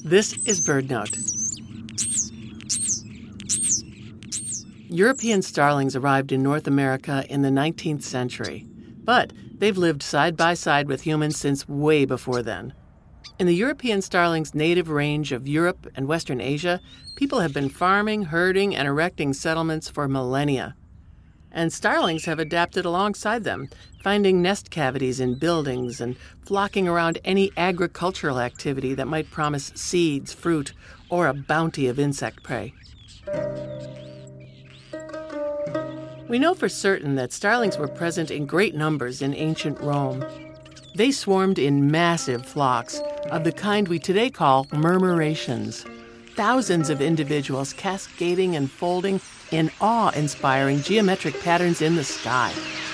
This is BirdNote. European starlings arrived in North America in the 19th century, but they've lived side by side with humans since way before then. In the European starling's native range of Europe and Western Asia, people have been farming, herding, and erecting settlements for millennia. And starlings have adapted alongside them, finding nest cavities in buildings and flocking around any agricultural activity that might promise seeds, fruit, or a bounty of insect prey. We know for certain that starlings were present in great numbers in ancient Rome. They swarmed in massive flocks of the kind we today call murmurations. Thousands of individuals cascading and folding in awe-inspiring geometric patterns in the sky.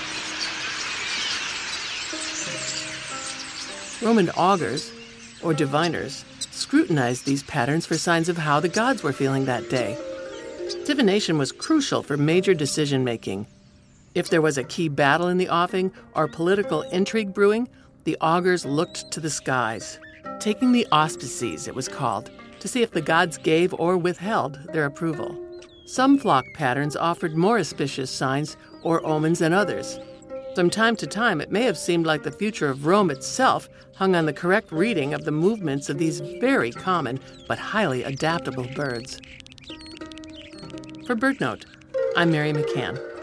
Roman augurs, or diviners, scrutinized these patterns for signs of how the gods were feeling that day. Divination was crucial for major decision-making. If there was a key battle in the offing or political intrigue brewing, the augurs looked to the skies. Taking the auspices, it was called, to see if the gods gave or withheld their approval. Some flock patterns offered more auspicious signs or omens than others. From time to time, it may have seemed like the future of Rome itself hung on the correct reading of the movements of these very common but highly adaptable birds. For BirdNote, I'm Mary McCann.